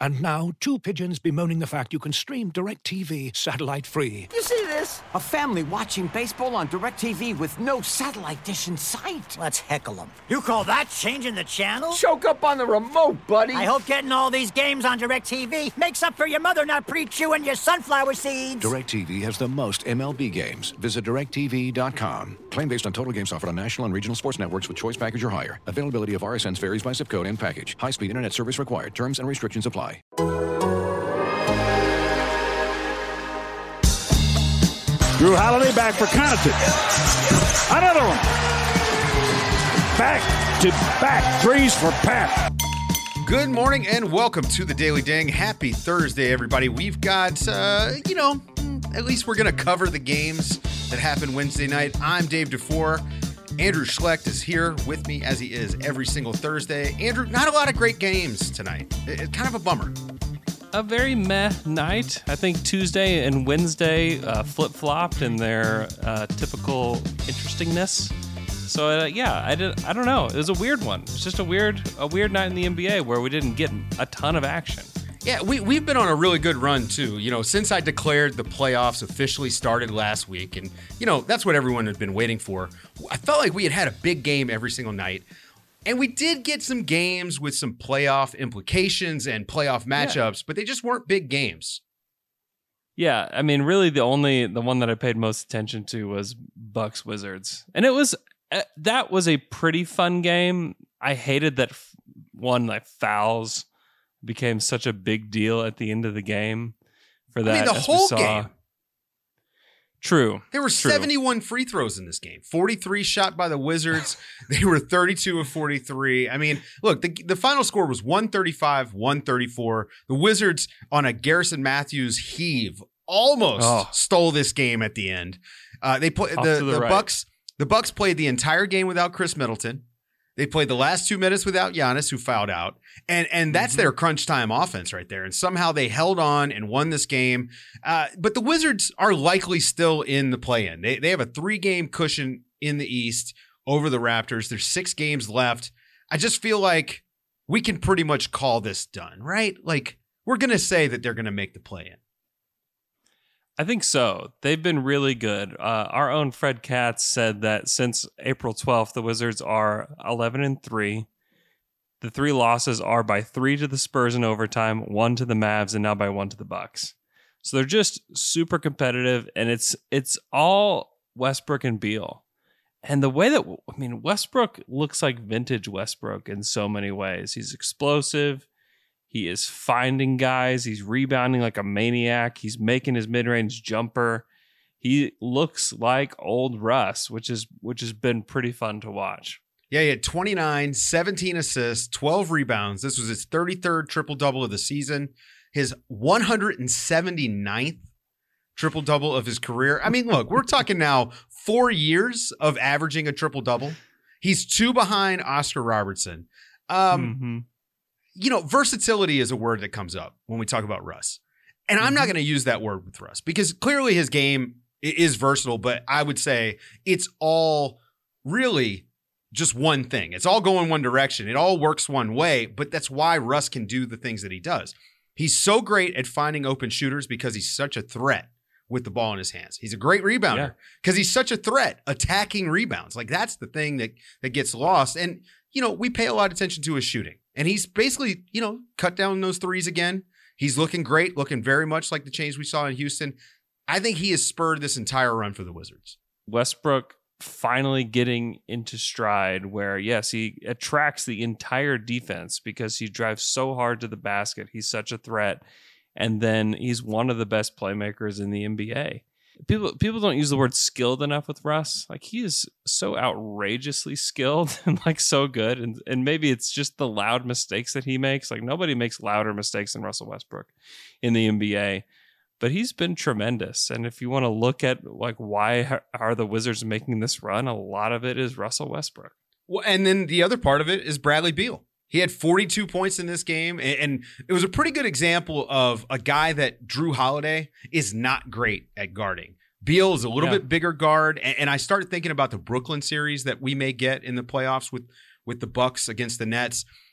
And now, two pigeons bemoaning the fact you can stream DirecTV satellite-free. You see this? A family watching baseball on DirecTV with no satellite dish in sight. Let's heckle them. You call that changing the channel? Choke up on the remote, buddy. I hope getting all these games on DirecTV makes up for your mother not pre-chewing your sunflower seeds. DirecTV has the most MLB games. Visit DirecTV.com. Claim based on total games offered on national and regional sports networks with choice package or higher. Availability of RSNs varies by zip code and package. High-speed internet service required. Terms and restrictions apply. Drew Holiday back for Connaughton. Another one. Back-to-back threes for Pat. Good morning and welcome to the Daily Ding. Happy Thursday, everybody. We've got, at least we're going to cover the games that happened Wednesday night. I'm Dave DeFore. Andrew Schlecht is here with me as he is every single Thursday. Andrew, not a lot of great games tonight. It's kind of a bummer. A very meh night. I think Tuesday and Wednesday flip-flopped in their typical interestingness. So I don't know. It was a weird one. It's just a weird night in the NBA where we didn't get a ton of action. Yeah, we've been on a really good run, too. You know, since I declared the playoffs officially started last week, and, that's what everyone had been waiting for. I felt like we had a big game every single night, and we did get some games with some playoff implications and playoff matchups, but they just weren't big games. Yeah, I mean, really the one that I paid most attention to was Bucks Wizards. And that was a pretty fun game. I hated that fouls became such a big deal at the end of the game for that. The whole game. True. There were 71 free throws in this game. 43 shot by the Wizards. They were 32 of 43. I mean, look, the final score was 135-134. The Wizards, on a Garrison Matthews heave, almost stole this game at the end. They played the Bucks. The Bucks played the entire game without Chris Middleton. They played the last 2 minutes without Giannis, who fouled out. And that's their crunch time offense right there. And somehow they held on and won this game. But the Wizards are likely still in the play-in. They have a 3-game cushion in the East over the Raptors. There's 6 games left. I just feel like we can pretty much call this done, right? Like, we're going to say that they're going to make the play-in. I think so. They've been really good. Our own Fred Katz said that since April 12th, the Wizards are 11-3. The 3 losses are by 3 to the Spurs in overtime, 1 to the Mavs, and now by 1 to the Bucks. So they're just super competitive, and it's all Westbrook and Beal. And the way that, Westbrook looks like vintage Westbrook in so many ways. He's explosive. He is finding guys. He's rebounding like a maniac. He's making his mid-range jumper. He looks like old Russ, which has been pretty fun to watch. Yeah, he had 29, 17 assists, 12 rebounds. This was his 33rd triple-double of the season, his 179th triple-double of his career. I mean, look, we're talking now 4 years of averaging a triple-double. He's 2 behind Oscar Robertson. Versatility is a word that comes up when we talk about Russ. And I'm not going to use that word with Russ because clearly his game is versatile, but I would say it's all really just one thing. It's all going one direction. It all works one way, but that's why Russ can do the things that he does. He's so great at finding open shooters because he's such a threat with the ball in his hands. He's a great rebounder because he's such a threat attacking rebounds. Like that's the thing that gets lost. And, we pay a lot of attention to his shooting. And he's basically, cut down those threes again. He's looking great, looking very much like the change we saw in Houston. I think he has spurred this entire run for the Wizards. Westbrook finally getting into stride where, yes, he attracts the entire defense because he drives so hard to the basket. He's such a threat. And then he's one of the best playmakers in the NBA. People don't use the word skilled enough with Russ. Like, he is so outrageously skilled and so good. And maybe it's just the loud mistakes that he makes. Like, nobody makes louder mistakes than Russell Westbrook in the NBA. But he's been tremendous. And if you want to look at why are the Wizards making this run, a lot of it is Russell Westbrook. Well, and then the other part of it is Bradley Beal. He had 42 points in this game, and it was a pretty good example of a guy that Drew Holiday is not great at guarding. Beal is a little bit bigger guard, and I started thinking about the Brooklyn series that we may get in the playoffs with the Bucks against the Nets.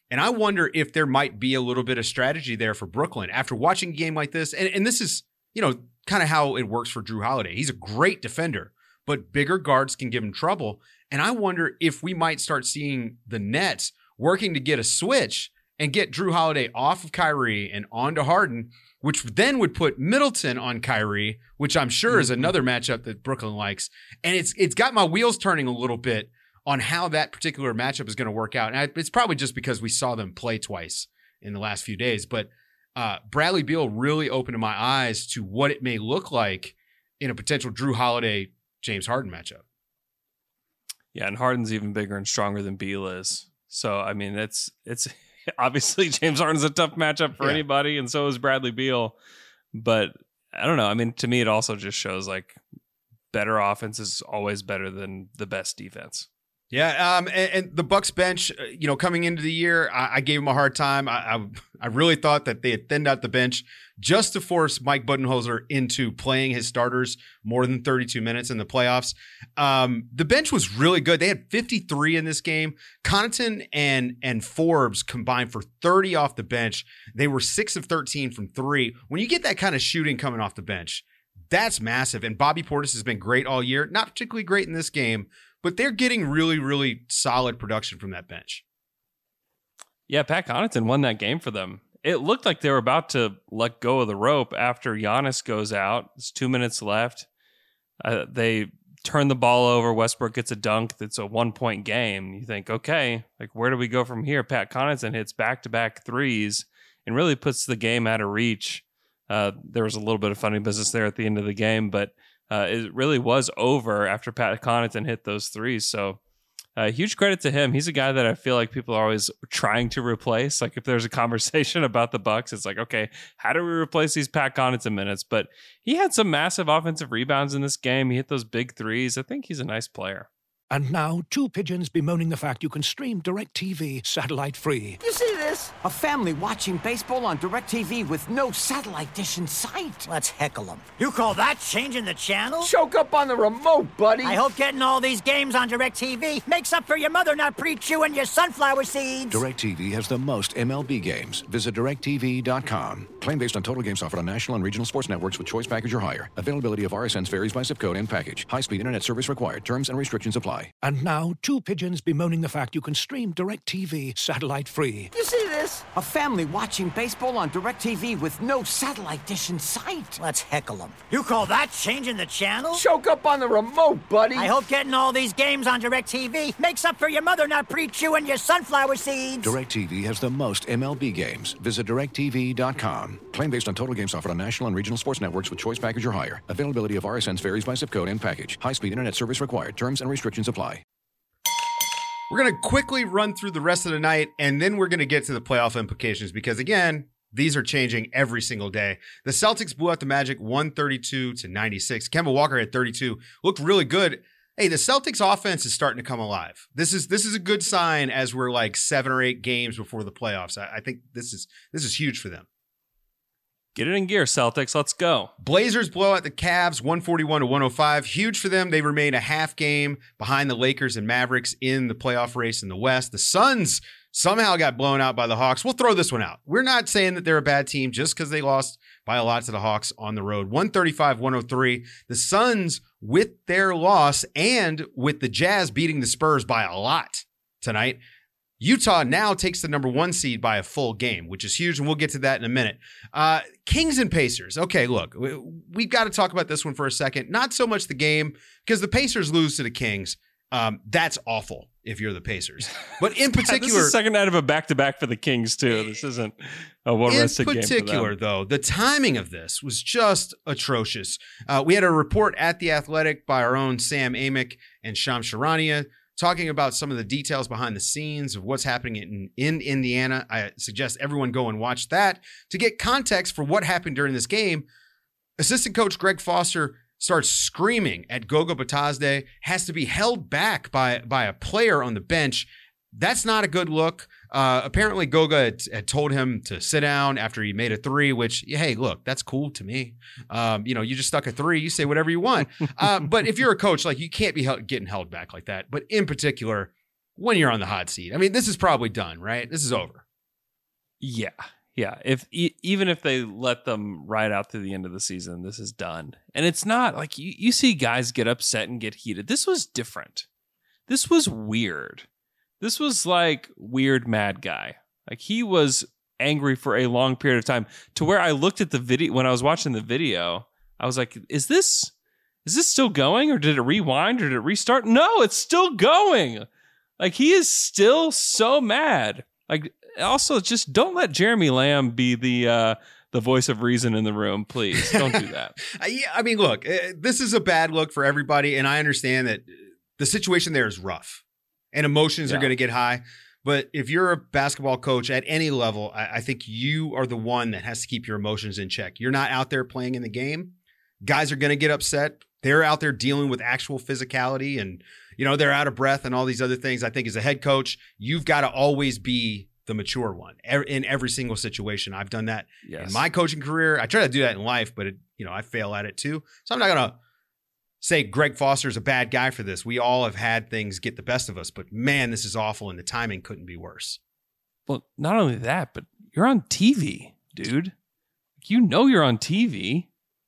And I wonder if there might be a little bit of strategy there for Brooklyn after watching a game like this. And this is, kind of how it works for Drew Holiday. He's a great defender, but bigger guards can give him trouble. And I wonder if we might start seeing the Nets working to get a switch and get Drew Holiday off of Kyrie and onto Harden, which then would put Middleton on Kyrie, which I'm sure is another matchup that Brooklyn likes. And it's got my wheels turning a little bit on how that particular matchup is going to work out. And it's probably just because we saw them play twice in the last few days. But Bradley Beal really opened my eyes to what it may look like in a potential Drew Holiday, James Harden matchup. Yeah, and Harden's even bigger and stronger than Beal is. So, I mean, it's obviously James Harden's a tough matchup for anybody, and so is Bradley Beal. But I don't know. I mean, to me, it also just shows like better offense is always better than the best defense. Yeah, and the Bucks bench, coming into the year, I gave them a hard time. I really thought that they had thinned out the bench just to force Mike Budenholzer into playing his starters more than 32 minutes in the playoffs. The bench was really good. They had 53 in this game. Connaughton and Forbes combined for 30 off the bench. They were 6 of 13 from 3. When you get that kind of shooting coming off the bench, that's massive. And Bobby Portis has been great all year. Not particularly great in this game, but they're getting really, really solid production from that bench. Yeah, Pat Connaughton won that game for them. It looked like they were about to let go of the rope after Giannis goes out. There's 2 minutes left. They turn the ball over. Westbrook gets a dunk. That's a 1-point game. You think, okay, like where do we go from here? Pat Connaughton hits back-to-back threes and really puts the game out of reach. There was a little bit of funny business there at the end of the game, but it really was over after Pat Connaughton hit those threes. So huge credit to him. He's a guy that I feel like people are always trying to replace. Like if there's a conversation about the Bucks, it's like, okay, how do we replace these Pat Connaughton minutes? But he had some massive offensive rebounds in this game. He hit those big threes. I think he's a nice player. And now, two pigeons bemoaning the fact you can stream DirecTV satellite-free. You see this? A family watching baseball on DirecTV with no satellite dish in sight. Let's heckle them. You call that changing the channel? Choke up on the remote, buddy. I hope getting all these games on DirecTV makes up for your mother not pre-chewing your sunflower seeds. DirecTV has the most MLB games. Visit DirecTV.com. Claim based on total games offered on national and regional sports networks with choice package or higher. Availability of RSNs varies by zip code and package. High-speed internet service required. Terms and restrictions apply. And now, two pigeons bemoaning the fact you can stream DirecTV satellite-free. You see this? A family watching baseball on DirecTV with no satellite dish in sight. Let's heckle them. You call that changing the channel? Choke up on the remote, buddy. I hope getting all these games on DirecTV makes up for your mother not pre-chewing your sunflower seeds. DirecTV has the most MLB games. Visit DirecTV.com. Claim based on total games offered on national and regional sports networks with choice package or higher. Availability of RSNs varies by zip code and package. High-speed internet service required. Terms and restrictions apply. We're going to quickly run through the rest of the night, and then we're going to get to the playoff implications because, again, these are changing every single day. The Celtics blew out the Magic 132-96. Kemba Walker had 32. Looked really good. Hey, the Celtics offense is starting to come alive. This is a good sign as we're like 7 or 8 games before the playoffs. I think this is huge for them. Get it in gear, Celtics. Let's go. Blazers blow out the Cavs 141-105. Huge for them. They remain a half game behind the Lakers and Mavericks in the playoff race in the West. The Suns somehow got blown out by the Hawks. We'll throw this one out. We're not saying that they're a bad team just because they lost by a lot to the Hawks on the road. 135-103. The Suns, with their loss and with the Jazz beating the Spurs by a lot tonight, Utah now takes the number 1 seed by a full game, which is huge, and we'll get to that in a minute. Kings and Pacers. Okay, look, we've got to talk about this one for a second. Not so much the game, because the Pacers lose to the Kings. That's awful if you're the Pacers. But in particular... This is the second night of a back-to-back for the Kings, too. This isn't a one-rested game for them. In particular, though, the timing of this was just atrocious. We had a report at The Athletic by our own Sam Amick and Shams Charania talking about some of the details behind the scenes of what's happening in Indiana. I suggest everyone go and watch that to get context for what happened during this game. Assistant coach Greg Foster starts screaming at Goga Batazde, has to be held back by a player on the bench. That's not a good look. Apparently Goga had told him to sit down after he made a 3, which, hey, look, that's cool to me. You just stuck a 3, you say whatever you want. But if you're a coach, like, you can't be getting held back like that. But in particular, when you're on the hot seat. I mean, this is probably done, right? This is over. Yeah. If even if they let them ride out to the end of the season, this is done. And it's not like you see guys get upset and get heated. This was different. This was weird. This was like weird mad guy. Like he was angry for a long period of time to where I looked at the video when I was watching the video. I was like, is this still going, or did it rewind, or did it restart? No, it's still going. Like he is still so mad. Like also just don't let Jeremy Lamb be the voice of reason in the room, please. Don't do that. Yeah, I mean, look, this is a bad look for everybody, and I understand that the situation there is rough and emotions are going to get high. But if you're a basketball coach at any level, I think you are the one that has to keep your emotions in check. You're not out there playing in the game. Guys are going to get upset. They're out there dealing with actual physicality and, they're out of breath and all these other things. I think as a head coach, you've got to always be the mature one in every single situation. I've done that in my coaching career. I try to do that in life, but I fail at it too. So I'm not going to say Greg Foster is a bad guy for this. We all have had things get the best of us, but man, this is awful, and the timing couldn't be worse. Well, not only that, but you're on TV, dude. You're on TV.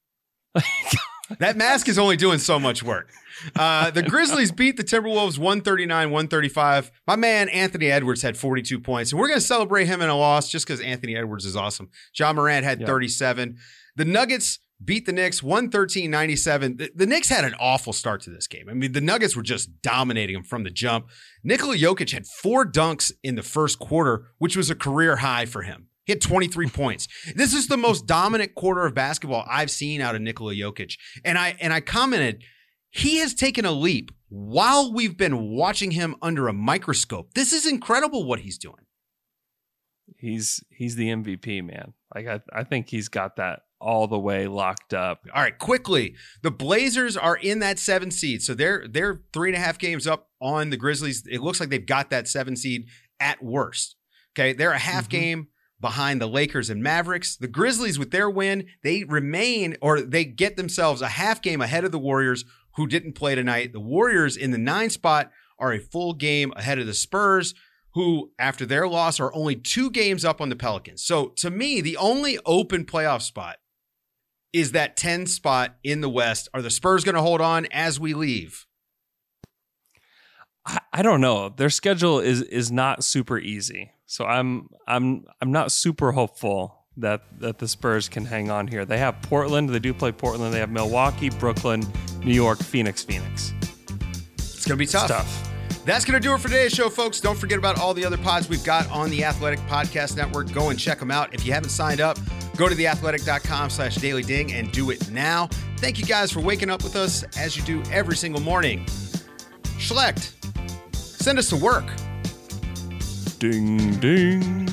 That mask is only doing so much work. The Grizzlies beat the Timberwolves 139-135. My man Anthony Edwards had 42 points, and we're going to celebrate him in a loss just because Anthony Edwards is awesome. Ja Morant had 37. The Nuggets beat the Knicks 113-97. The Knicks had an awful start to this game. I mean, the Nuggets were just dominating them from the jump. Nikola Jokic had 4 dunks in the first quarter, which was a career high for him. He had 23 points. This is the most dominant quarter of basketball I've seen out of Nikola Jokic. And I commented, he has taken a leap while we've been watching him under a microscope. This is incredible what he's doing. He's the MVP, man. Like I think he's got that all the way locked up. All right, quickly. The Blazers are in that 7 seed. So they're 3.5 games up on the Grizzlies. It looks like they've got that 7 seed at worst. Okay, they're a half game behind the Lakers and Mavericks. The Grizzlies, with their win, they get themselves a half game ahead of the Warriors, who didn't play tonight. The Warriors in the 9 spot are a full game ahead of the Spurs, who, after their loss, are only 2 games up on the Pelicans. So, to me, the only open playoff spot is that 10 spot in the West. Are the Spurs going to hold on as we leave? I don't know. Their schedule is not super easy. So I'm not super hopeful that the Spurs can hang on here. They have Portland. They do play Portland. They have Milwaukee, Brooklyn, New York, Phoenix. It's going to be tough. That's going to do it for today's show, folks. Don't forget about all the other pods we've got on the Athletic Podcast Network. Go and check them out. If you haven't signed up, go to theathletic.com/dailyding and do it now. Thank you guys for waking up with us as you do every single morning. Schlecht, send us to work. Ding, ding.